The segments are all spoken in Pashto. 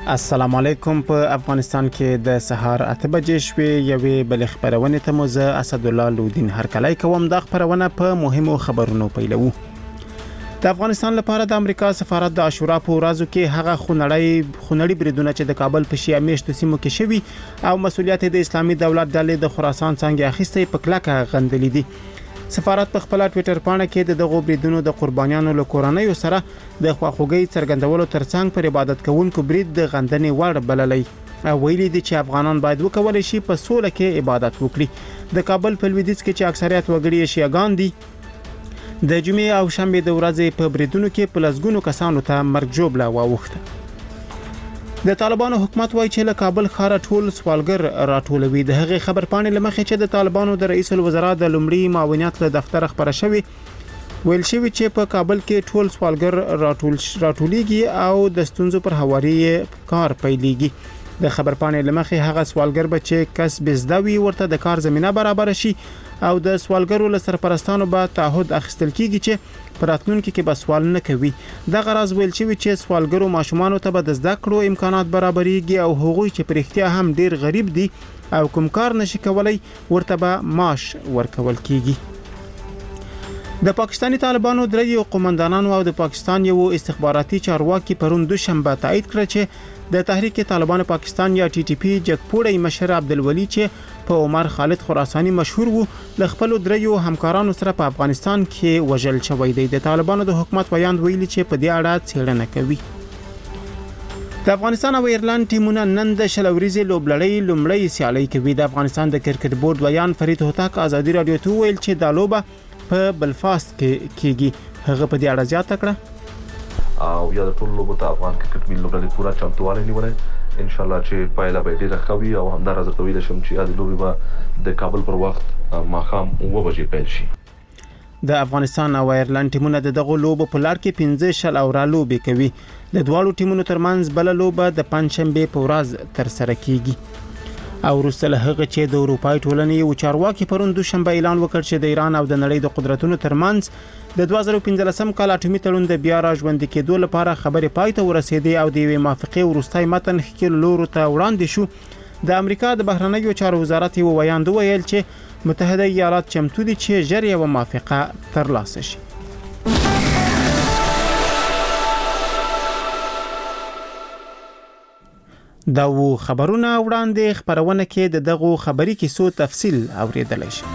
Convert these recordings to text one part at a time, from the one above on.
السلام علیکم. په افغانستان کې د سهار 8 بجې شوې یوې بل خبرونه ته موزه اسد الله لودین هرکلی کوم. د خبرونه په مهمو خبرونو پیلو. د افغانستان لپاره د امریکا سفارت د عاشورا په ورځو کې هغه خونړی بریدونه چې د کابل په شیعه میشتو سیمو کې شوي او مسولیت د اسلامي دولت ډلې د خراسان څنګه اخیستې په کلکه غندلې دي. سفارت په خپل ټوئیټر باندې کې د دغو بریدونو د قربانیانو له کورنۍ سره د خواخوږي څرګندولو ترڅنګ پر عبادت کوونکو برید د غندنې وړ بللې او ویلي دي چې افغانان باید وکولای شي په سوله کې عبادت وکړي. د کابل په لویدیځ کې چې اکثریت وګړي شیعاګان دي د جمعې او شنبه د ورځې په بریدونو کې په لسګونو کسانو ته مرګ ژوبله واوښته. د طالبانو حکومت وایي چې له کابل ښار ټول سوالګر راټولوي. د هغې خبر پاڼې لمخې چې د طالبانو د رئیس الوزرا د لومړي معاونیت له دفتر خبره شوی ویل شوی چې په کابل کې ټول سوالګر راټولېږي او د ستونزو پر هواري کار پیلېږي. د خبر پاڼې لمخې هغه سوالګر به چې کسب زده وي ورته د کار زمينه برابر شي او د سوالګرو له سرپرستانو به تعهد اخیستل کیږي چې پراتلونکو کې به سوال نه کوي. د غرض ویل شوی چې سوالګرو ماشومان ته به د زده کړو امکانات برابرېږي او هغوی چې پر اختیار هم ډیر غریب دي او کوم کار نشي کولای ورته به معاش ورکول کیږي. د پاکستاني طالبانو درې قومندانانو او د پاکستان یو استخباراتي چارواکي پرون دوشنبه تایید کړ چې د تحریک طالبان پاکستان یا ټي ټي پی جګپوړی مشر عبدالولي چې په عمر خالد خراساني مشهور وو ل خپل درې همکارانو سره په افغانستان کې وژل شوی دی. د طالبانو د حکومت بیان ویلي چې په دې اړه څېړنه کوي. د افغانستان او ایرلند ټیمونه نن د شلوريزي لوبلړۍ لومړی سیالي کوي. د افغانستان د کرکټ بورډ بیان فرید هوتک ازادي رادیو ته ویل چې د لوبه په بلفاست کې کیږي. هغه په دې اړه زیاته کړه او یا د ټول لوبو ته افغان کرکټ ملي لوبډلې پورا چمتووالی نیولې ان شاء الله چې پایله به ډیره ښه وي او همدار زه تویل شم چې د لوبې به د کابل پر وخت ماښام 9 بجې پیل شي. د افغانستان او ایرلند ټیمونه دغه لوبو په لار کې 15 شل او را لوبې کوي. د دواړو ټیمونو ترمنځ بل لوبه د پنځشنبه په ورځ تر سره کیږي. او وروسته له هغه چې د اروپای ټولنې او چارواکي پرون دوشنبه اعلان وکړ چې د ایران او د نړۍ د قدرتونو ترمنځ د 2015 کال اټومي تړون د بیا راژوندي کېدو لپاره خبرې پای ته ورسېدې او د یوې موافقې وروستۍ متن ښکېل لورو ته وړاندې شو. د امریکا د بهرنیو چارو وزارت یو ویاند ویل چې متحده ایالات چمتو دي چې ژر یوه موافقه ترلاسه شي. دا و خبرونه وړاندې خبرونه کې د دغه خبري کیسو تفصیل اوریدل شي.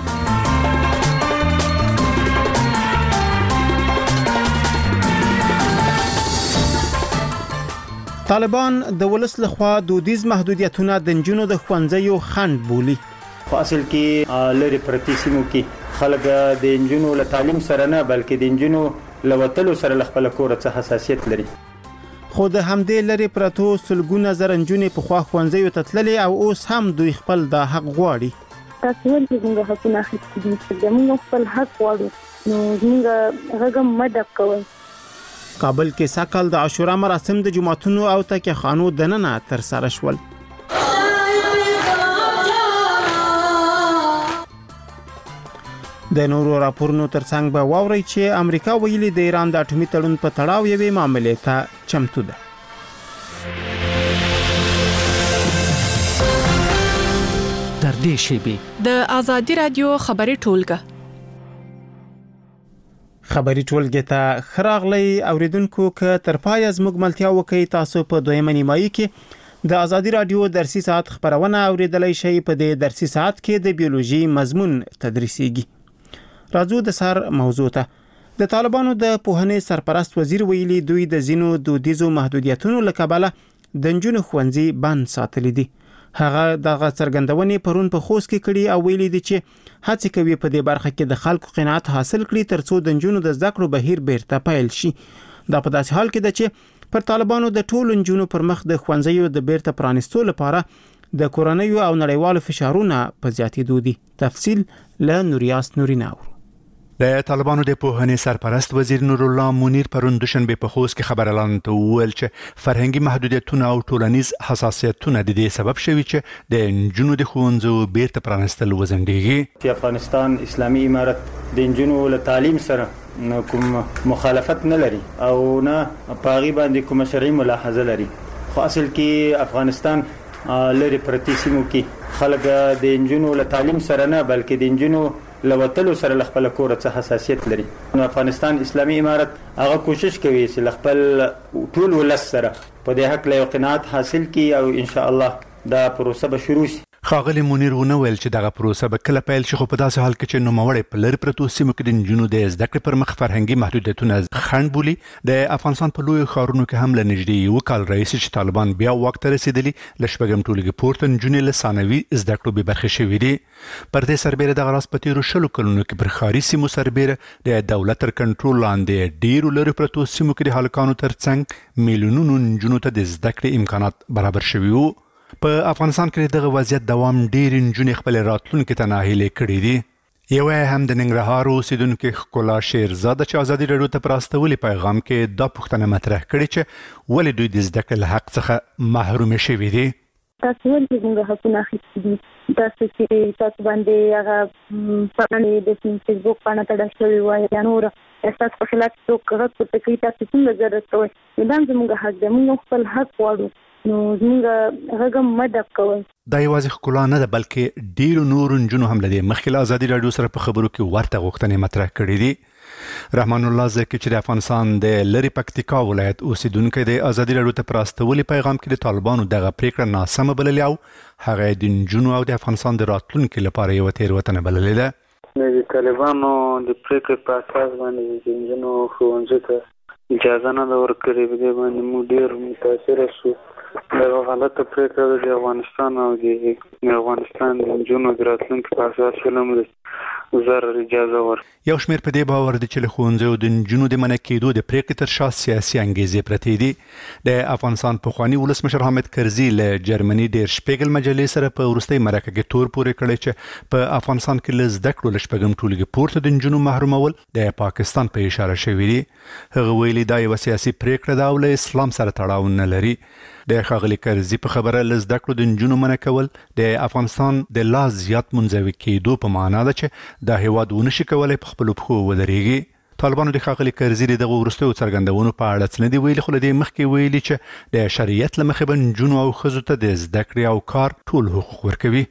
طالبان د ولس لخوا دودیز محدودیتونه د نجونو د ښوونځیو خنډ بولي. په اصل کې لری پرتی سیمو کې خلک د نجونو له تعلیم سره نه بلکې د نجونو لوتلو سره خپل کور څخه حساسیت لري. خو د همدې لري پرتو سلګونه زره نجونې په خوا ښوونځیو ته تللي او اوس هم دوی خپل د حق غواړي. تاسو ولې موږ حقونه اخیستي دي؟ موږ خپل حق غواړو نو موږ هغه مدد کوو. کابل کې ساکل د عاشورا مراسم د جمعتونو او تکه خانو دننه تر سره شول. د نورو راپورونو ترڅنګ به واوري چې امریکا ویلي د ایران د اټومي تړون په تړاو یوې معاملې ته چمتو ده. تر دې شیبې د ازادي رادیو خبري ټولګه خبري ټولګه ته خراغلي اوریدونکو ک تر پای از مګملتیا وکي. تاسو په دویمه نیمایي کې د ازادي رادیو درسي ساعت خبرونه اوریدلای شئ. په دې درسي ساعت کې د بیولوژي مضمون تدریسيږي. راځو د سر موضوع ته. د طالبانو د پوهنې سرپرست وزیر ویلي دوی د زینو دودیزو محدودیتونو لکبله د نجونو ښوونځي بند ساتلي دي. هغه دغه څرګندونې پرون په خوست کې کړي او ویلي دي چې هڅه کوي په دې برخه کې د خلکو قناعت حاصل کړي ترڅو د نجونو د زده کړو بهیر بیرته پیل شي. دا په داسې حال کې ده چې پر طالبانو د ټولو نجونو پر مخ د ښوونځیو د بیرته پرانیستو لپاره د کورنیو او نړیوالو فشارونه په زیاتېدو دي. تفصیل له نوریاس نوریناو. د طالبانو د پوهنې سرپرست وزیر نور الله منیر پرون دوشنبه په خوست کې خبر اعلان ته ویل چې فرهنګي محدودیتونه او ټولنیز حساسیتونه د دې سبب شوي چې د نجونو د ښوونځیو بیرته پرانیستل وزندېږي. په افغانستان اسلامي امارت د نجونو له تعلیم سره کوم مخالفت نه لري او نه پاغي باندې کوم شرعي ملاحظه لري. خو اصل کې افغانستان لري پرتی سیمو کې خلک د انجونو له تعلیم سره نه بلکې د انجونو لوتلو سره خپل کور څخه حساسیت لري. نو افغانستان اسلامي امارت هغه کوشش کوي چې خپل ټول ولس سره په دې حق له قناعت حاصل کړي او ان شاء الله دا پروسه به شروع شي. خاغلی منیر ونه ویل چې دغه پروسه به کله پیل شي، خو په داسې حال کې چې نوموړی په لرې پرتو سیمو کې د نجونو د زده کړې پر مخ فرهنګي محدودیتونه خنډ بولي. د افغانستان په لویو ښارونو کې هم له نږدې یو کال راهیسې چې طالبان بیا واک ته رسېدلي، له شپږم ټولګي پورته نجونې له ثانوي زده کړو بې برخې شوي دي. پر دې سربیره دغه راز په تېرو 20 کلونو کې پر ښاري سیمو سربیره د دولت تر کنټرول لاندې ډېرو لرې پرتو سیمو کې د هلکانو ترڅنګ میلیونونو نجونو ته د زده کړې امکانات برابر شوي وو. په افغانستان کې دغه وضعیت دوام ډېر نجونې خپل راتلونکي ته ناهیلې کړي دي. یو هم د ننګرهار اوسیدونکو ښکلا شیرزاده چې ازادي راډیو ته پر استولي پیغام کې دا پوښتنه مطرح کړې چې ولې دوی د زده کړې له حق څخه محروم شوي دي. تاسو ولې موږ حقونه اخیستي دي؟ تاسو چې تاسو باندې هغه پاڼې د فیسبوک پاڼه تړل شوې وای یا نور احساس په خلاف څوک غږ پورته کوي، تاسو څنګه ضرورت کوئ؟ دا زموږ حق دی، موږ خپل حق غواړو، نو موږ هغه مدد کوو. دا یوازې ښکلا نه ده بلکې ډیرو نورو نجونو هم لدې مخکې له ازادي راډیو سره په خبرو کې ورته غوښتنې مطرح کړې دي. رحمان الله زکی چې د افغانستان د لری پکتیکا ولایت اوسیدونکو د ازادي راډیو ته پر استولي پیغام کې د طالبانو دغه پریکړه ناسمه بللې او هغه د نجونو او د افغانستان د راتلونکو لپاره یو تېروتنه بللې ده. د طالبانو د پریکړې په اساس باندې د نجونو ښوونځي ته اجازه نه ورکړې، په دې باندې موږ ډېر متاثره شو. دا غلطه پریکړه د افغانستان او د افغانستان د نجونو د راتلونکي په اساس فلم ضرر اجازه ور. یو شمېر په دې باور دي چې له ښوونځیو د نجونو د منع کېدو د پریکړې تر شا سیاسي انګیزې پرتې دي. د افغانستان پخواني ولسمشر حامد کرزي له جرمني ډیر شپیګل مجلې سره په وروستۍ مرکه کې تور پورې کړی چې په افغانستان کې له زده کړو له شپږم ټولګي پورته د نجونو محرومول د پاکستان په اشاره شوي دي. هغه ویلي دا یوه سیاسي پریکړه ده او له اسلام سره تړاو نه لري. د ښاغلي کرزي په خبره له زده کړو د نجونو منع کول د افغانستان د لا زیات منزوي کېدو په معنا ده چې دا هیواد ونشي کولی په خپلو پښو ودرېږي. طالبانو د ښاغلي کرزي د دغو وروستیو څرګندونو په اړه څه نه دي ویلي، خو له دې مخکې ویلي چې د شریعت له مخې به نجونو او ښځو ته د زده کړې او کار ټول حقوق ورکوي.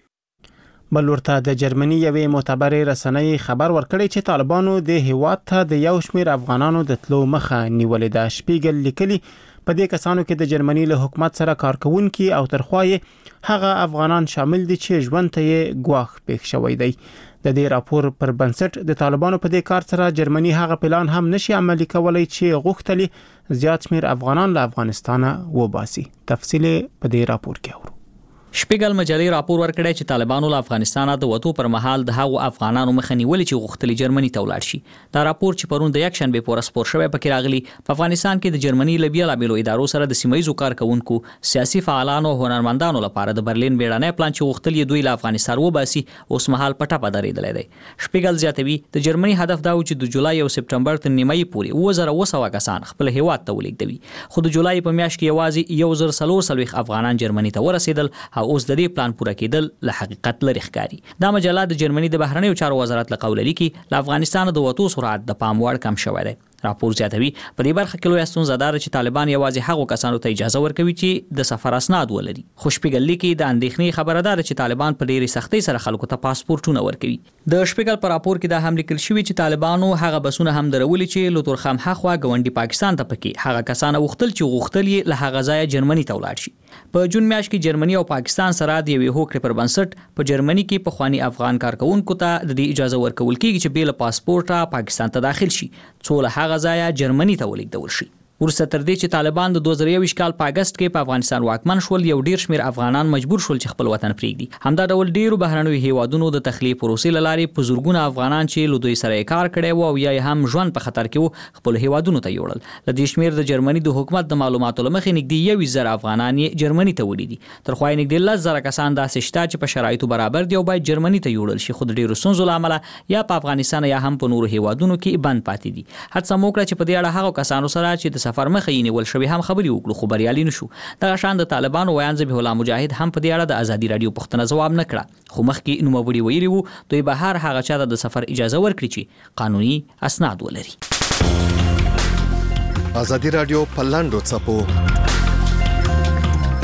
بل ورته د جرمني یوې معتبرې رسنۍ خبر ورکړی چې طالبانو د هیواد ته د یو شمېر افغانانو د تلو مخه نیولې ده. شپیګل لیکلي په دې کسانو کې د جرمني له حکومت سره کارکونکي او ترخوای هغه افغانان شامل دي چې ژوند ته یې ګواښ پېښ شوی دی. د دې راپور پر بنسټ د طالبانو په دې کار سره جرمني هغه پلان هم نشي عملي کولای چې غوښتلي زیات شمېر افغانان له افغانستانه وباسي. تفصیل په دې راپور کې اورو. شپیګل مجلې راپور ورکړی چې طالبانو له افغانستانه د وټو پر مهال د هغو افغانانو مخه نیولې چې غوښتلي جرمني ته ولاړ شي. دا راپور چې پرون د یک شنبه پورې سپور شوی پکې راغلی په افغانستان کې د جرمني له بیلابېلو ادارو سره د سیمایي کارکونکو، سیاسي فعالانو او هنرمندانو لپاره د برلین بیړنی پلان چې غوښتلي دوی له افغانستان وباسي اوس مهال په ټاپه درېدلی دی. شپیګل زیاتوي د جرمني هدف دا و چې د جولای او سپټمبر تر نیمایي پورې 2200 کسان خپل هیواد ته ولېږدوي، خو د جولای په میاشت کې یوازې 1440 افغانان جرمني ته ورسېدل او اوس د دې پلان پوره کېدل له حقیقت لري ښکاري. دا مجله د جرمني د بهرنیو چارو وزارت له قوله لیکي له افغانستان د وټو سرعت د پام وړ کم شوی دی. راپور زیاتوي په دې برخه کې لوی ستونزه ده چې طالبان یوازې هغو کسانو ته اجازه ورکوي چې د سفر اسناد ولري. خو شپیګل لیکي د اندېښنې خبره ده چې طالبان په ډېرې سختۍ سره خلکو ته پاسپورټونه ورکوي. د شپیګل په راپور کې دا هم لیکل شوی چې طالبانو هغه بسونه هم درولي چې له تورخم هخوا ګاونډي پاکستان ته پکې هغه کسان غوښتل چې غوښتل له هغه ځایه جرمني ته ولاړ شي. په جون میاشت کې جرمني او پاکستان سره د یوې هوکړې پر بنسټ په جرمني کې پخواني افغان کارکونکو ته د دې اجازه ورکول کېږي چې بې له پاسپورټه پاکستان ته داخل شي څو له هغه ځایه جرمني ته ولېږدول شي. ورسته تر دې چې طالبان د 2021 کال په اگست کې په افغانستان واکمن شول، یو ډیر شمیر افغانان مجبور شول چې خپل وطن پرېږدي. همدا ډول ډیرو بهرنیو هیوادونو د تخلیه پروسې له لارې په زورګونه افغانان چې له دوی سره کار کړی و او یا هم ژوند په خطر کې و خپل هیوادونو ته یوړل. له دې شمیر د جرمني د حکومت د معلوماتو له مخې نږدې 1,000 افغانان یې جرمني ته وړي دي. تر خو یې نږدې 10,000 کسان داسې شته چې په شرایطو برابر دي او باید جرمني ته یوړل شي، خو د ډیرو ستونزو له امله یا په افغانستان یا هم په نورو هیوادونو کې بند پاتې دي. هڅه مو کړه چې په دې اړه هغو کسانو سره چې د سفر مخه یې نیول شوی هم خبري وکړو، خو بریالي نشو. دغه شان د طالبانو ویان ذبیح الله مجاهد هم په دې اړه د ازادي رادیو پوښتنه ځواب نه کړه، خو مخکې نوموړي ویلي وو دوی به هر هغه چا ته د سفر اجازه ورکړي چې قانوني اسناد ولري. ازادي رادیو په لاندو څپو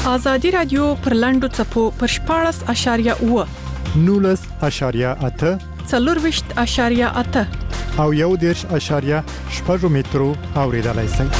ازادي رادیو پر لنډو چپو پر 14.8 19.8 24.8 او 1.8 مترو اوریدلای شئ.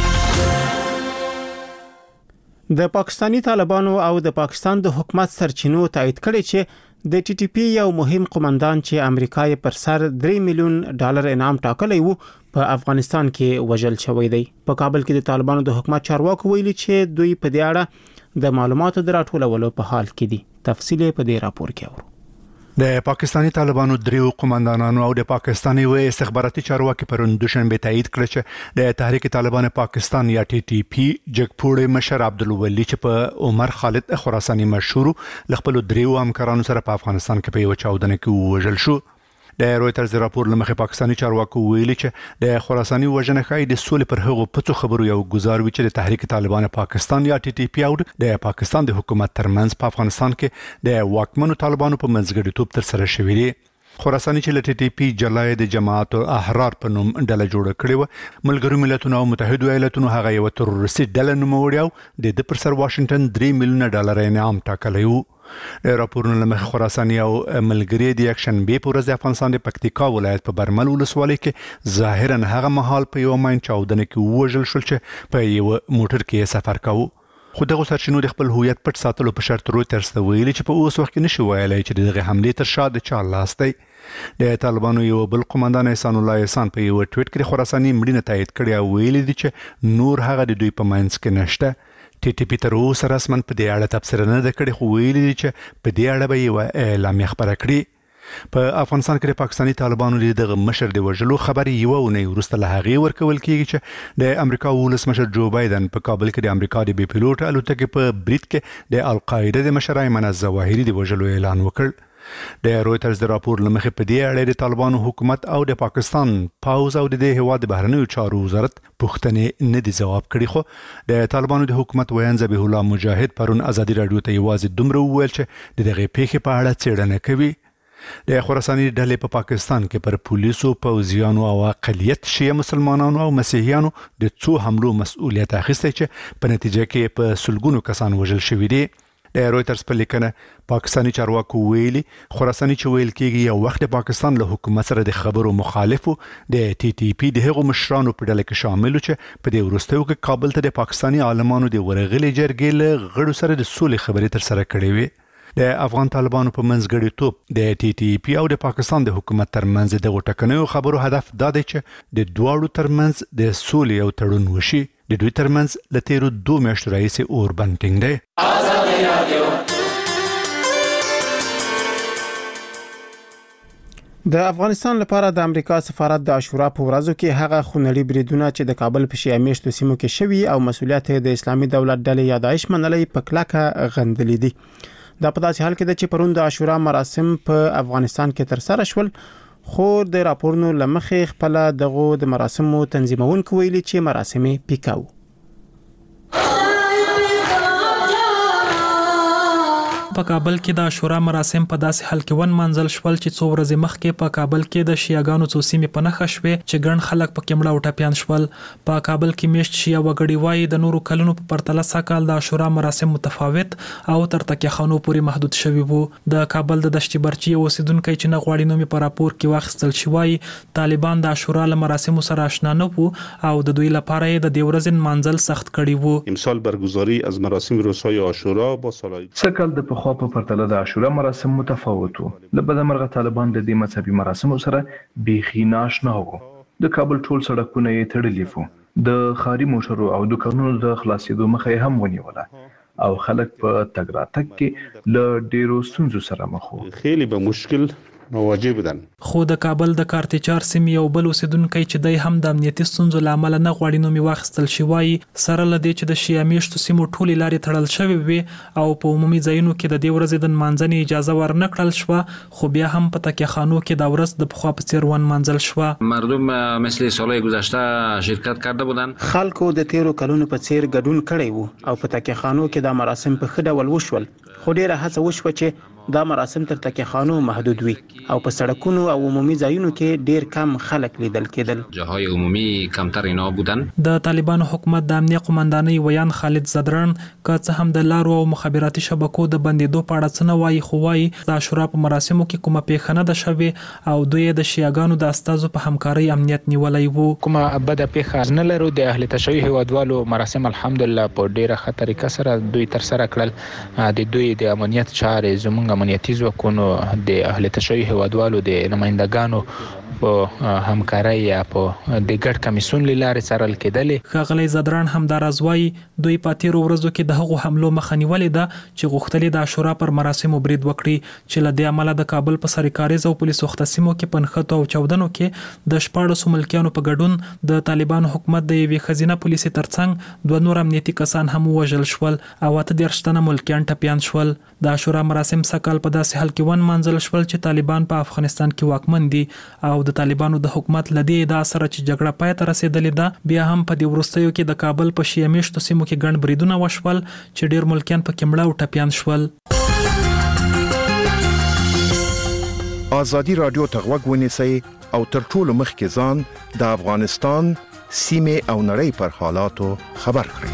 د پاکستانی طالبانو او د پاکستان د حکومت سرچینو تایید کړي چې د ټي ټي پی یو مهم قومندان چې امریکا یې پر سر $3 میلیون انعام ټاکلی وو په افغانستان کې وژل شوی دی. په کابل کې د طالبانو د حکومت چارواکو ویلي چې دوی په دې اړه د معلوماتو د راټولولو په حال کې دي. تفصیل په دې راپور کې اورو. د پاکستانی طالبانو دریو قومندانانو او د پاکستاني و استخباراتي چارواکي پرون دوشنبه تایید کړ چې د تحریک طالبان پاکستان یا ټي ټي پی جګپوړې مشر عبدالولي چې په عمر خالد خراساني مشهور لخپل دریو همکارانو سره په افغانستان کې په یو چاودنه کې وژل شو. د رويټرز راپور لمخې پاکستاني چارواکو ویلي چې د خراساني وژنه خای د سولې پر هغو پڅو خبرو یو گزار وی چې د تحریک طالبان پاکستان یا ټي ټي پی او د پاکستان د حکومت ترمنځ په افغانستان کې د واکمنو طالبانو په منځګړیتوب تر سره شوی دی. خراساني چې ټي ټي پی جلای د جماعت احرار په نوم ډله جوړه کړې و، ملګرو ملتونو او متحده ایالاتونو هغه یو تروریستي ډله نوموړی د پر سر واشنگټن $3 میلیون انعام ټاکلی وو. راپورونه لمخ خراساني او ملګری د اکشن بي پورز د افغانستان د پکتیکا ولایت په برمل ولسوالۍ کې ظاهرا هغه مهال په یو ماین چاودنه کې وژل شول چې په یو موټر کې سفر کاوه. خو دغه سرچینو د خپل هویت پټ ساتلو په شرط رويټرز ته ویلي چې په اوس وخت کې نشي ویلای چې دغه حمله تر شا د چا لاس دی. د طالبانو یو بل قومندان احسان الله احسان په یو ټویټ کې خراساني مړینه تایید کړی او ویلي دي چې نور هغه د دوی په منځ کې نشته. ټي ټي پی تر اوسه رسمن په دې اړه تبصره نه ده کړې، خو ویلي دي چې په دې اړه به یو اعلامیه خبره کړي. په افغانستان کې د پاکستاني طالبانو دغه مشر د وژلو خبري یو نه ورسته له هغې ورکول کېږي چې د امریکا ولسمشر جو بایدن په کابل کې د امریکا د بي پيلوټ الوتکې په بریټ کې د القاعده د مشر ایمن الظواهري د وژلو اعلان وکړ. د رويټرز د راپور لمخې په دې اړه د طالبانو حکومت او د پاکستان پاوز او د هیواد د بهرنیو چارو وزارت پوښتنې نه دي جواب کړي. خو د طالبانو د حکومت ویان ذبیح الله مجاهد پرون ازادي رادیو ته یوازې دومره وویل چې دغه پیښې په اړه څېړنه کوي. د خراساني ډلې په پاکستان کې پر پولیسو، پوځیانو او اقلیت شیعه مسلمانانو او مسیحیانو د څو حملو مسؤلیت اخیستی چې په نتیجه کې په سلګونو کسان وژل شوي دي. د رويټرز په لیکنه پاکستاني چارواکو ویلي خراساني چې ویل کېږي یو وخت د پاکستان له حکومت سره د خبرو مخالفو د ټي ټي پی د هغو مشرانو په ډله کې شامل چې په دې وروستیو کې کابل ته د پاکستاني عالمانو د ورغلي جرګې له غړو سره د سولې خبرې تر سره کړې وي. د افغان طالبانو په منځګړیتوب د ټي ټي پی او د پاکستان د حکومت ترمنځ د ټکنیو خبرو هدف دا دی چې د دواړو ترمنځ د سولې او تړون وشي. د دوی ترمنځ له تیرو 2 میاشتو راهیسې اور بند ټینګ دی. د افغانستان لپاره د امریکا سفارت د عاشورا په ورځو کې هغه خونړي بریدونه چې د کابل په شیعه میشتو سیمو کې شوي او مسؤلیت د اسلامي دولت ډلې یا داعش منلې په کلکه غندلې دي. دا په داسې حال کې د چې پرون د عاشورا مراسم په افغانستان کې تر سره شول، خو د راپورونو لمخې خپل دغه د مراسمو تنظیمونکو ویلي چې مراسم پیکاو. په کابل کې د عاشورا مراسم په داسې حال کې ون منځل شول چې څو ورځې مخکې په کابل کې د شیعاګانو څو سیمې په نښه شوې چې ګڼ خلک پکې مړه او ټپیان شول. په کابل کې میشت شیعه وګړي وایي د نورو کلونو په پرتله سږکال د عاشورا مراسم متفاوت او تر تکیه خانو پورې محدود شوي وو. د کابل د دشتي برچي اوسیدونکو چې نه غواړي نوم په راپور کې واخیستل شي وایي طالبان د عاشورا له مراسمو سره آشنا نه وو او د دوی لپاره یې د دې ورځې منځل سخت کړي وو. امسال برگزاری از مراسم روزهای عاشورا با سالهای سږکال د پخوا په پرتله د عاشورا مراسم متفاوت وو. له بدمرغه طالبان د دې مذهبي مراسمو سره بیخي ناشنا وو. د کابل ټول سړکونه یې تړلي وو. د خاري موټرو او دکانونو د خلاصېدو مخه یې هم ونیوله او خلک په تګ راتګ کې له ډیرو ستونزو سره مخ وو. خیلی به مشکل مواجه بدن. خو د کابل د کارتچار سیمې یو بل اوسیدونکی چې دای هم د امنیتي ستونزو له امله نه غواړي نوم واخیستل شي وایي سره له دې چې د شیعه میشتو سیمو ټولې لارې تړل شوې وي او په عمومي ځایونو کې د دې ورځې د نمانځنې اجازه ورنه کړل شوه، خو بیا هم په تکیه خانو کې د ورځ د پخوا په څیر ون منځل شوه. مردم مثل سالهای گذشته شرکت کرده بودن. خلکو د تیرو کلونو په څیر ګډون کړی وو او په تکیه خانو کې د مراسم په ښه ډول وشول، خو ډیره هڅه وشوه چې دا مراسم تر تکیهخانو محدود وي او په سړکونو او عمومي ځایونو کې ډیر کم خلک لیدل کېدل. جاهای عمومی کمتر اینا بودن. د طالبانو حکومت د امنیه قومندانۍ ویان خالد زدران که څه هم د لارو او مخابراتي شبکو د بندیدو په اړه څه نه وایي، خو وایي د عاشورا په مراسمو کې کومه پیښه نه ده شوې او دوی د شیعاګانو د استازو په همکارۍ امنیت نیولی وو. کومه بده پیښه نه لرو. د اهل تشیع هیوادوالو مراسم الحمدلله په ډیره ښه طریقه سره دوی تر سره کړل. د دوی د امنیت چارې زموږ امنیتي ځواکونو د اهل تشیع هیوادوالو د نمائندګانو په همکارۍ یا په د ګډ کمیسیون لارې څارل کېدلې. ښاغلی زدران همداراز وایي دوی په تیرو ورځو کې د هغو حملو مخه نیولې ده چې غوښتلې د عاشورا پر مراسمو برید وکړي، چې له دې امله د کابل په سرکاریز او پولیسو مختصمو کې په نښتو او چاودنو کې د 14 ملکیانو په ګډون د طالبانو حکومت د یوې ښځینه پولیسې ترڅنګ 2 نور امنیتي کسان هم ووژل شول او 38 تنه ملکیان ټپیان شول. د عاشورا مراسم سږ کال په داسې حال کې ونمانځل شول چې طالبان په افغانستان کې واکمن دي او د طالبانو د حکومت لدی ادعا سره چې جګړه پای ته رسیدلې ده، بیا هم په دې وروستیو کې د کابل په شیعه میشتو سیمو کې ګڼ بریدونه وشول چې ډیر ملکیان پکې مړه او ټپیان شول. ازادي رادیو ته غوږ ونیسئ او تر ټولو مخکې ځان د افغانستان سیمې او نړۍ پر حالاتو خبر کړئ.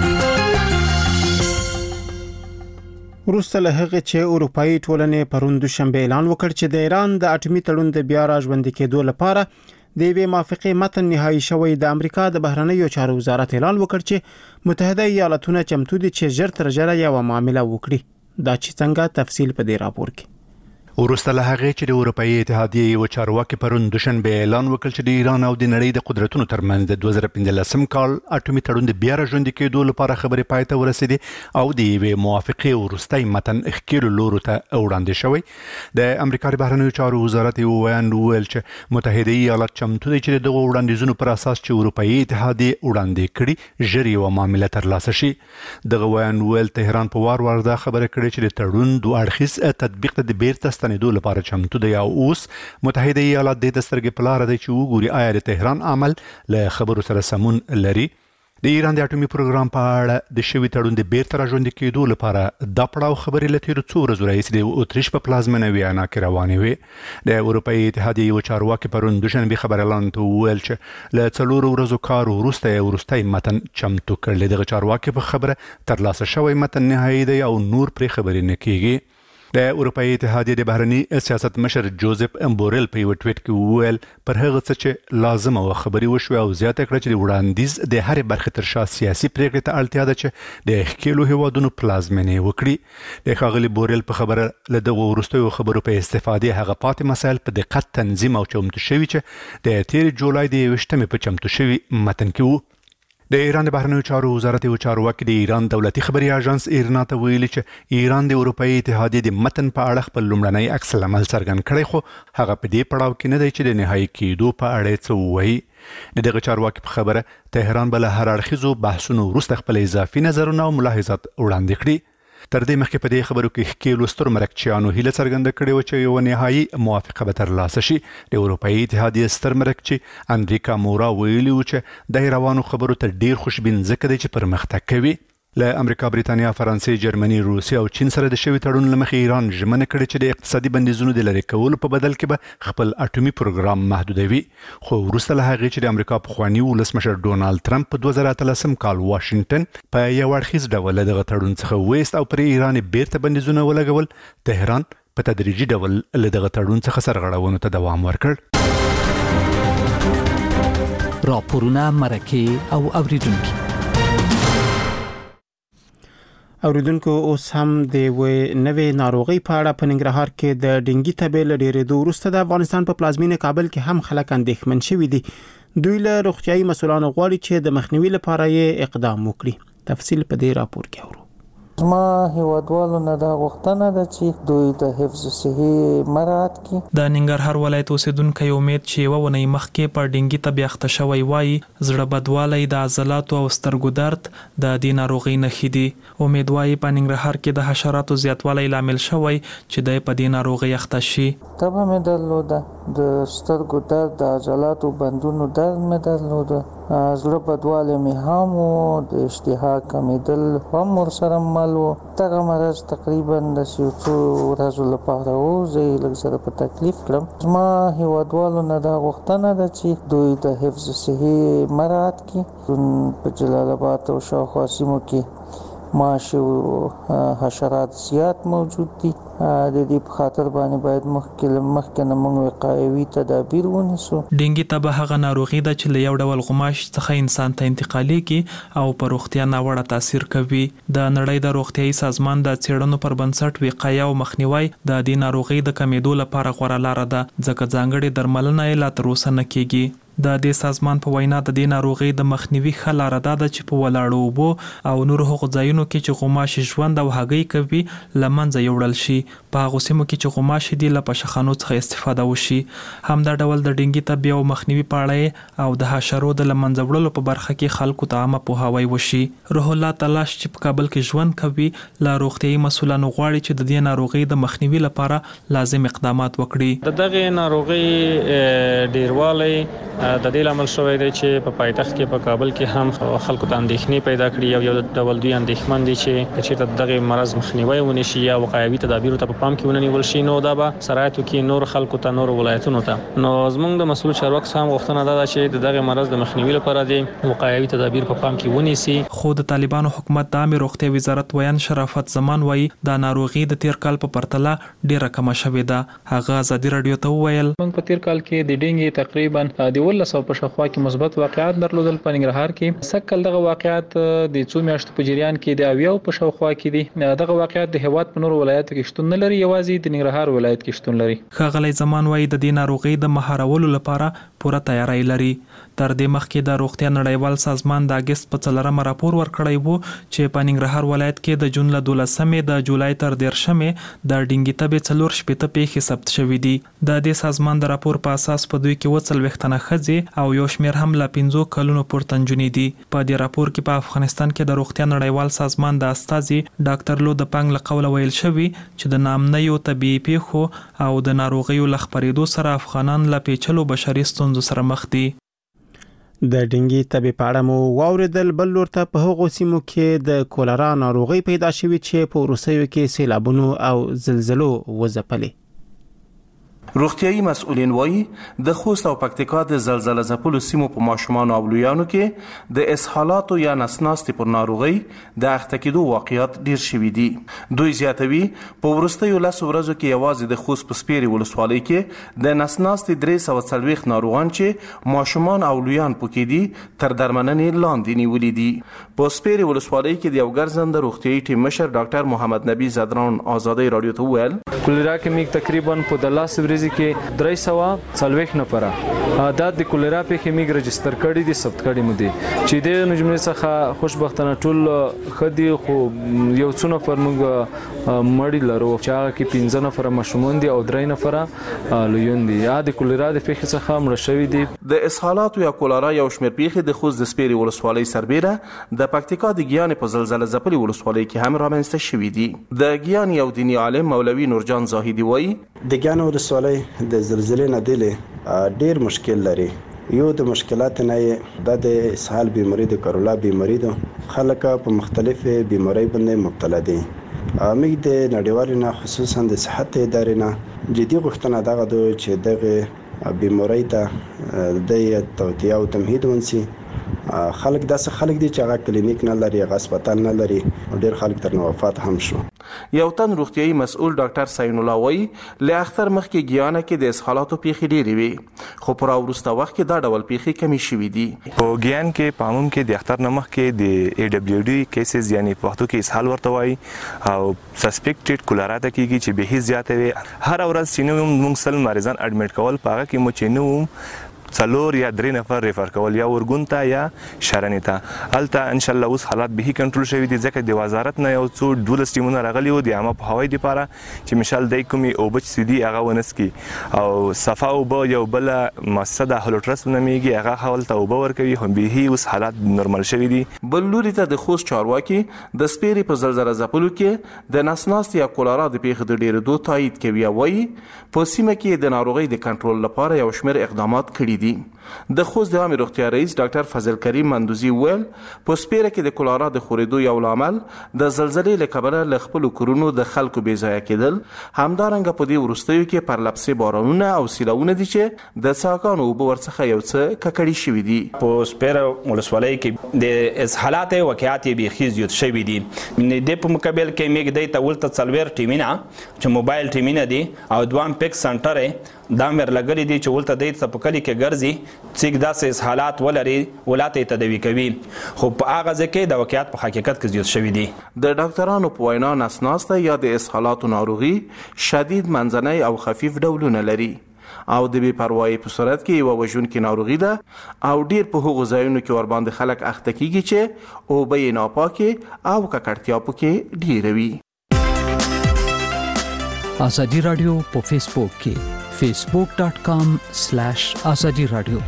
وروسته له هغه چې اروپאי ټولنې پرون دوشنبه اعلان وکړ چې د ایران د اټومي تړون د بیا راژوندي کېدو لپاره د یوې موافقې متن نهایی شوی، د امریکا د بهرنیو چارو وزارت اعلان وکړ چې متحده ایالاتونه چمتو دي چې ژر تر ژره یو معامله وکړي. دا چې څنګه تفصیل په دې راپور کې. وروسته له هغه چې د اروپאי اتحادیې یو چارواکي پرون دوشنبه اعلان وکړ چې د ایران او د نړۍ د قدرتونو ترمنځ د 2015 کال اټومي تړون د بیا راژوندي کېدو لپاره خبرې پای ته ورسېدې او د یوې موافقې وروستی متن ښکېلو لورو ته وړاندې شوی. د امریکا د بهرنیو چارو وزارت وویل چې متحده ایالات چمتو دی چې دغه وړاندیزونو پر اساس چې اروپאי اتحادیې وړاندې کړي ژر یو معامله ترلاسه شي. دغه ویل تهران په وار دا خبره کړې چې د تړون دوه اړخیز تطبیق ته د بیرته ستنېدو لپاره چمتو دی او اوس متحده ایالات د سترګې په لاره دی چې وګوري آیا د تهران عمل له خبرو سره سمون لري. د ایران د اټومي پروګرام په اړه د شوي تړون د بیرته راژوندي کېدو لپاره دا پړاو خبرې له تېرو څو ورځو راهیسې د اتریش په پلازمینه ویانا کې روانې وې. د اروپאי اتحادیې یو چارواکي پرون دوشنبه خبريالانو ته وویل چې له 4 ورځو کار وروسته متن چمتو کړل. دغه چارواکي په خبره ترلاسه شوی متن نهایی دی او نور پرې خبرې نه کیږي. د اروپאי اتحادیې د بهرني سیاست مشر جوزف امبورل په یو ټویټ کې وویل پر هغه څه چې لازم او خبري وشو او زیاته کړه چې د وړاندیز د هرې برخې تر شا سیاسي پریکړې ته اړتیا ده چې د ښکېلو هیوادونو پلازمینې وکړي. د ښاغلي بورل په خبره له دغه وروستیو خبرو په استفادې هغه پاتې مسایل په دقت تنظیم او چمتو شوي چې د 13 جولای د 28 په چمتو شوي متن کې وو. د ایران د بهرنیو چارو وزارت یو چارواکي د ایران دولتي خبري اژانس ایرنا ته ویلي چې ایران د اروپאי اتحادیې د متن په اړه خپل لومړنی عکس العمل څرګند کړی، خو هغه په دې پړاو کې نه دی چې د نهایی کېدو په اړه څه ووایي. د دغه چارواکي په خبره تهران بل هر اړخیزو بحثونو وروسته خپل اضافي نظرونه او ملاحظات وړاندې کړي. تر دې مخکې په دې خبرو کې ښکېلو ستر مرکچیانو هیله څرګنده کړې و چې یو نهایی موافقه به ترلاسه شي. د اروپאי اتحادیې ستر مرکچی انریکا مورا ویلي و چې د روانو خبرو ته ډیر خوشبین ځکه دی چې پرمختګ کوي. له امریکا، بریتانیا، فرانسې، جرمني، روسیا او چین سره د شوي تړون لمخې ایران ژمنه کړې چې د اقتصادي بندیزونو د لرې کولو په بدل کې به خپل اټومي پروګرام محدودوي. خو وروسته له هغې چې د امریکا پخواني ولسمشر ډونالد ټرمپ په 2013 کال واشنگټن په یو اړخیز ډول دغه تړون څخه ویست او پر ایران بیرته بندیزونه ولګول، تهران په تدریجي ډول له دغه تړون څخه سرغړونو ته دوام ورکړ. راپورونه، مرکې او اوریدونکي اوریدونکو اوس هم د نوې ناروغي په اړه په ننګرهار کې د ډنګي تبې له ډېرېدو وروسته د افغانستان په پلازمینه کابل کې هم خلک اندېښمن شوي دي. دوی له روغتیايي مسؤلانو غواړي چې د مخنیوي لپاره یې اقدام وکړي. تفصیل په دې راپور کې اورو. ما هیوادوالو نه دا غوښتنه ده چې دوی د حفظ صحي مراعات کړي. د ننګرهار ولایت اوسیدونکو امید چې یوه ونې مخکې په ډنګي تبې اخته شوی وایي زړه بدوالی، د عضلاتو او سترګو درد د دې ناروغۍ نښې دي. امید وایي په ننګرهار کې د حشراتو زیاتوالی لامل شوی چې د په دې ناروغۍ اخته شي. تبه مې درلوده د سترګو درد، د عضلاتو بندونو درد مې درلود، زړه بدوالی مې هم و، د اشتها کمیدل هم ورسره مل و. دغه مرض تقریبا د یو څو ورځو لپاره و، زه یې لږ زره په تکلیف کړم. زما هیوادوالو نه دا غوښتنه ده چې دوی د حفظ صحي مراعات کړي. په جلال آباد او شاوخوا سیمو کې ماشي او حشرات زیات موجود دي. د دې په خاطر باندې باید مخکې نه موږ وقایوي تدابیر ونیسو. ډینګي تبه هغه ناروغي ده چې له یو ډول غماش څخه انسان ته انتقالېږي او پر روغتیا ناوړه تاثیر کوي. د نړۍ د روغتیايي سازمان د څېړنو پر بنسټ وقایه او مخنیوي د دې ناروغي د کمېدو لپاره غوره لاره ده، ځکه ځانګړې درملنه یې لا تر اوسه نه کېږي. د دې سازمان په وینا د دې ناروغي د مخنیوي ښه لاره ده چې په ولاړو اوبو او نورو هغو ځایونو کې چې غوماشي ژوند او هګۍ کوي له منځه یوړل شي. په هغو سیمو کې چې غوماشي دي له پشخانو څخه استفاده وشي. همدا ډول د ډینګي تبې او مخنیوي په اړه او د حشرو د له منځه وړلو په برخه کې خلکو ته عامه پوهاوی وشي. روح الله تلاش چې په کابل کې ژوند کوي له روغتیايي مسؤلانو غواړي چې د دې ناروغي د مخنیوي لپاره لازم اقدامات وکړي. د دغه ناروغي ډیروالی د دې لامل شوی دی چې په پایتخت کې په کابل کې هم خلکو ته اندېښنې پیدا کړي. یو ډول دوی اندېښمن دي چې دغه مرض مخنیوي ونشي یا وقایوي تدابیر ته په پام کې ونیول شي، نو دا به سرایتو کې نور خلکو ته، نور ولایتونو ته. نو زموږ د مسؤل چارواکو هم غوښتنه ده چې دغه مرض د مخنیوي لپاره د وقایوي تدابیر په پام کې ونیسي. خو د طالبانو حکومت د عامه روغتیا وزارت ویان شرافت زمان وایي دا ناروغي د تیر کال په پرتله ډیره کمه شوې ده. هغه ازادي رادیو ته وویل موږ په تیر کال کې د ډینګي تقریبا د 1900 په شاوخوا کې مثبت واقعات درلودل. په ننګرهار کې سکل دغه واقعات د څو میاشتو په جریان کې د اویاو په شاوخوا کې دي. دغه واقعات د هیواد په نورو ولایتو کې شتون نه لري، یوازې د ننګرهار ولایت کې شتون لري. ښاغلی زمان وایي د دې ناروغي د مهارولو لپاره پوره تیاری لري. تر دې مخکې د روغتیا نړیوال سازمان د اگست په 4 راپور ورکړی وو چې په ننګرهار ولایت کې د جون له 12 د جولای تر 13 د ډینګي تبې 4 شپېته پیښې ثبت شوې دي. د دې سازمان د راپور په اساس په دوی کې 40 تنه ښځې او یو شمېر هم له 15 کلونو پورته نجونې دي. په دې راپور کې په افغانستان کې د روغتیا نړیوال سازمان د استازي ډاکټر لو د پنګ له قوله ویل شوی چې د نامنیو طبيعي پیښو او د ناروغیو له خپرېدو سره افغانان له پیچلو بشري ستونزو سره مخ دي. د ډینګي تبې په اړه مو واوریدل. بل لورته په هغو سیمو کې د کولرا ناروغي پیدا شوې چې په وروستیو کې سیلابونو او زلزلو وځپلې. روغتیايي مسؤلین وایي د خوست او پکتیکا د زلزلې ځپلو سیمو په ماشومان او لویانو کې د اسهالاتو یا نسناستي پر ناروغي د اخته کېدو واقعیت ډیر شوي دي. دوی زیاتوي په وروستیو 10 ورځو کې یوازې د خوست په سپیري ولسوالۍ کې د نسناستي 340 ناروغان چې ماشومان او لویان پکې دي تر درملنې لاندې نیولې دي. په سپیري ولسوالۍ کې د یو ګرځنده روغتیايي ټیم مشر ډاکټر محمد نبی زدران آزادۍ رادیو ته وویل کولرا کې موږ تقریبا په 10 ورځې کې 340 نفره دا د کولرا په کې موږ رجستر کړی دي، ثبت کړی مو دي چې د نجمه څخه خوشبختانه ټول خدي خو یو څو نفر موږ مړی لرو چې هغه کې 15 نفر ماشومان دي او 3 نفر لویان دي. د کولرا د پیښې څخه مړ شوی دي. د اسهالات یا کولرا یو شمېر پیښې د خوست د سپیري ولسوالۍ سربیره د پکتیکا د ګیان په زلزلې ځپلې ولسوالۍ کې هم رامنځته شوې دي. د ګیان یو دینی عالم مولوي نورجان زاهدي وایي د ګیان ولسوالۍ د زلزلې نه دلې ډیر مشکل لري. یو د مشکلات نه د اسهال بیماری د کرولا بیماری ده، خلک په مختلفه بیماری باندې مبتلا دي. موږ د نړیوالو نه خصوصا د صحت ادارې نه جدي غوښتنه دغه ده چې دغه بیماری ته د توطیه او تمهید ونسي. خلک داسې خلک دي چې هغه کلینیک نه لري، هغه هسپتال نه لري، ډیر خلک تر وفات هم شو. یو تن روغتیايي مسؤل ډاکټر سعین الله وایي له اختر مخکې ګیانه کې د اسهالاتو پیښې ډېرې وي، خو پر وروسته وخت کې دا ډول پیښې کمی شوې دي. په ګیان کې په عموم کې د اختر نه مخکې د ای ډبلیو ډي کیسز یعنی په وختو کې اسهال ورته وایي او سسپیکټډ کولرا ته کېږي چې به هیڅ زیاته وي. هر ورځ چې موږ سل مریضان اډمیټ کول پاغه کې مو چې نو څلور یا 3 نفر ریفر کول یا ورګون ته یا شرنی ته الته ان شاء الله اوس حالات به کنټرول شوی دي ځکه د وزارت نه یو څو 12 ټیمونه راغلي وو د عامه په هوایي لپاره چې مثال دای کومي او بچ سیدي هغه ونسکی او صفا او به یو بل مؤسسه د هلوټرس نومېږي هغه حواله او به ورکوي هم به اوس حالات نورمال شوی دي. بل لوري ته د خوست چارواکي د سپيري په زلزلہ ځپلو کې د نسناست یا کولرا د پیښې د ډیرېدو تایید کوي او وايي په سیمه کې د ناروغۍ د کنټرول لپاره یو شمېر اقدامات کړي دي. د خوست د عامه روغتیا رئیس ډاکټر فضل کریم مندوزي ویل په سپيره کې د کولرا د خورېدو یو لامل د زلزلې له کبله له خپل کورونو د خلکو بې ځایه کېدل همدارنګه په دې وروستیو کې پرلپسې بارانونه او سیلاونه دي چې د څاګانو اوبه ورڅخه یو څه ککړې شوي دي. په سپيره ولسوالۍ کې د اسهالات واقعیت بیخي زیات شوي دي. د په مقابل کې میګ دی ته ولته څلور ټیمونه چې موبایل ټیمونه دي او دوام پیک سنټر دا مر لګري دي چې ولته د څپکلي کې ګرځي چې داسې حالات ولري ولاته تدوي کوي خو په هغه ځکه د واقعیت په حقیقت کې زیات شوی دي. د ډاکټرانو په وینا نسناسته یا د اسهالاتو ناروغي شدید منځنۍ او خفیف ډولونه لري او د بې پروایي په صورت کې یو وژونکې ناروغي ده او ډیر په هغو ځایونو کې ورباندې خلک اخته کیږي چې اوبه یې ناپاکې او ککړتیا پکې ډیره وي. ازادي رادیو په فیسبوک کې facebook.com/azadi radio.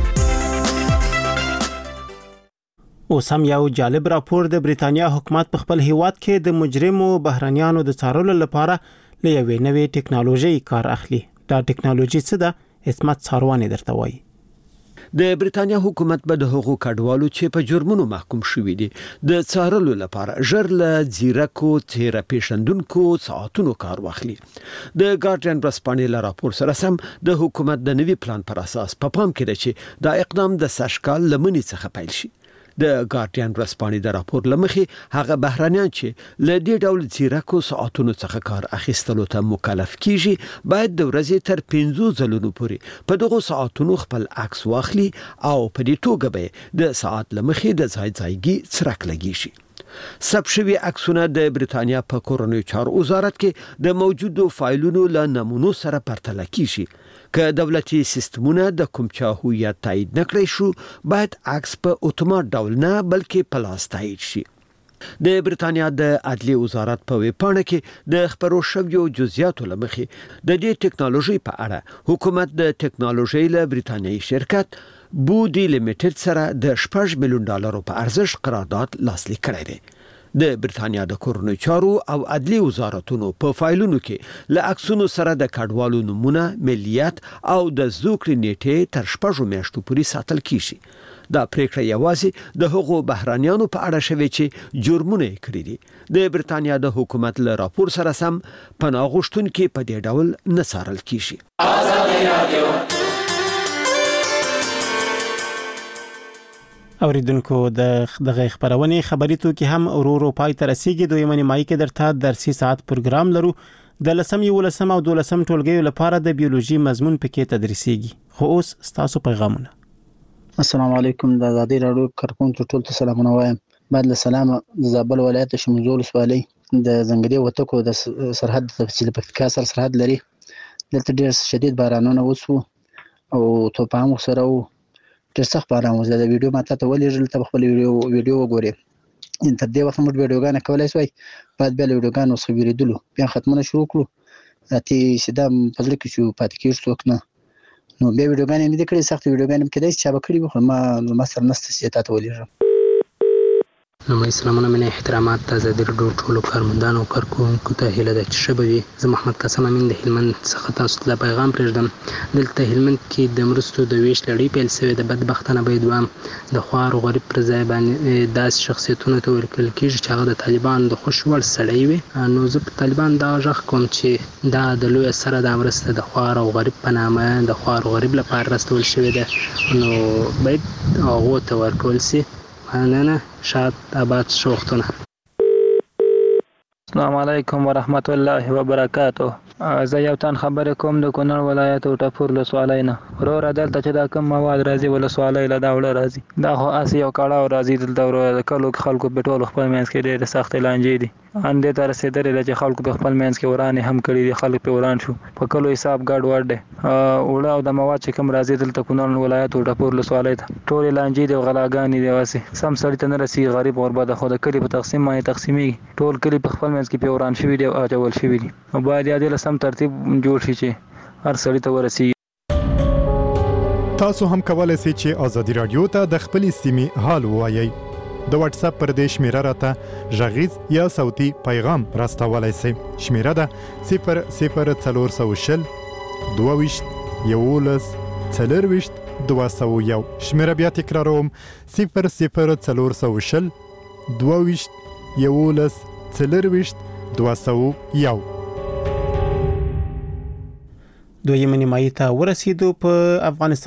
اوس هم یو جالب راپور د بریتانیا حکومت په خپل هیواد کې د مجرمو بهرانيانو د څارلو لپاره له یوې نوې ټکنالوژي کار اخلي. دا ټکنالوژي څه ده؟ عصمت څارواني درته وایي. د بریتانیا حکومت به د هغو کډوالو چې په جرمونو محکوم شوي دي د څارلو لپاره ژر له ځیرکو تیره پیښندونکو ساعتونو کار واخلي. د ګارډین ورځپاڼې له راپور سره سم د حکومت د نوي پلان پر اساس په پام کې ده چې دا اقدام د سږکال له مني څخه پیل شي. د ګارډین ورځپاڼې د راپور لمخې هغه بهرانيان چې له دې ډول ځیرکو ساعتونو څخه کار اخیستلو ته مکلف کیږي باید د ورځې تر 15 ځلونو پورې په دغه ساعتونو خپل عکس واخلي او په دې توګه به د ساعت لمخې د ځایګي څرک لګي شي. ثبت شوی عکسونه د بریتانیا په کورنیو چارو وزارت کې د موجودو فایلونو له نمونو سره پرتله کیږي. که دولتي سیستمونه د کوم چا هویت تایید نکړي شو باید عکس په اتومات ډول نه بلکې په لاس تایید شي. د بریتانیا د عدلیې وزارت په ویبپاڼه کې د خبرو شویو جزئیاتو لمخې د دې ټکنالوژي په اړه حکومت د ټکنالوژي له بریتانیایی شرکت بودی لیمیټډ سره د $6 میلیون په ارزښت قرارداد لاسلیک کړی دی. د بریتانیا د کورنیو چارو او عدلیې وزارتونو په فایلونو کې له عکسونو سره د کډوالو نمونه، ملیت او د زوکړې نیټې تر 6 میاشتو پورې ساتل کیږي. دا پریکړه یوازې د هغو بهرانيانو په اړه شوی چې جرمونه کړی دي. د بریتانیا د حکومت له راپور سره سم پناه غوښتونکو په دې ډول نه څارل کیږي. ازادي رادیو اوریدونکو دغه خبرونه خبري توکي هم ورو پای ته رسیدي. دوی منی کې درته درسي ساعت پروګرام لرو د لسم یو لسم او دولسم ټولګیو لپاره د بیولوژي مضمون پکې تدریسيږي. خو اوس تاسو پیغامونه. السلام علیکم د آزادي رادیو کارکونکو ټول ته سلامونه وایم. بعد له سلام د زابل ولایت شمزول سوالي د زنګري وټکو د سرحد تفصیل پکتیکا سرحد لري. دلته ډېر شدید بارانونه وسو او توپان سره ډېر سخت باران وزه. د ویډیو ماته ته ولېږل ته خپل ویډیو وګورئ. ان تر دې وخت موږ ویډیوګانې کولای شوي بعد بیا ویډیوګانو څخه ویریدلو بیا ختمونه شروع کړو اتي سیده په ځل کې شو پاتې کېږي څوک نه نو بیا ویډیوګانې نه دي کړې سخت ویډیوګانې کې دای چې چا به کړي ما سره نسته چې تاسو ولېږم. نو اسلامونه من احترامات ته زه د ټولو کارمندانو او کارکونکو ته هیله ده چې ښه به وي. زه محمد قاسم امین د هلمند څخه تاسو ته پیغام پرېږدم. دلته هلمند کې د مرستو د ویش لړۍ پیل شوې ده. بدبختانه باید وام د خوار او غریب پر ځای باندې داسې شخصیتونو ته ورکړل کېږي چې هغه د طالبان د خوش وړ سړی وي. نو زه په طالبان دا غږ کوم چې دا د لوی سره د مرسته د خوار او غریب په نامه د خوار او غریب لپاره راستول شوې ده نو باید هغه ته ورکول شي. نه شاد آباد شوختونه. السلام علیکم ورحمت الله وبرکاته. زه یو تن خبرې کوم د کونړ ولایت او ټاپور ولسوالۍ نه. ورور دلته چې دا کوم مواد راځي ولسوالۍ له دا وړه راځي. دا خو اسی یو کړهو راځي دلته ورور کلو خلکو په ټول خپل منځ کې ډېر سخت لانجې دي. ان دې تر رسیدلې چې خلکو په خپل منځ کې ورانه هم کړي دي. خلک په وران شو په کلو حساب ګډ وډ دی. وړه او د مواد چې کوم راځي دلته کونړ ولایت او ټاپور ولسوالۍ ته ټول لانجې دی غلاګانې دی واسي سم سړی ته نه رسي. غریب غربا د خو د کلی په تقسیم باندې تقسیمي ټول کلی په خپل منځ کې په وران شوی دی او اچول شوی دی. باید یاد لسم ترتیب جوړ شي چې هر سړی ته ورسي. تاسو هم کولای شئ چې ازادي رادیو ته د خپل سیمې حال ووایي. د واتس اپ پر دې شمیره راته غږیز یا صوتي پیغام راستولای شئ. شمیره ده 00420 22 11 40 201. شمیره بیا تکراروم 00420 22 11 40 201. دویمه نیمایي ته ورسېدو. په افغانستان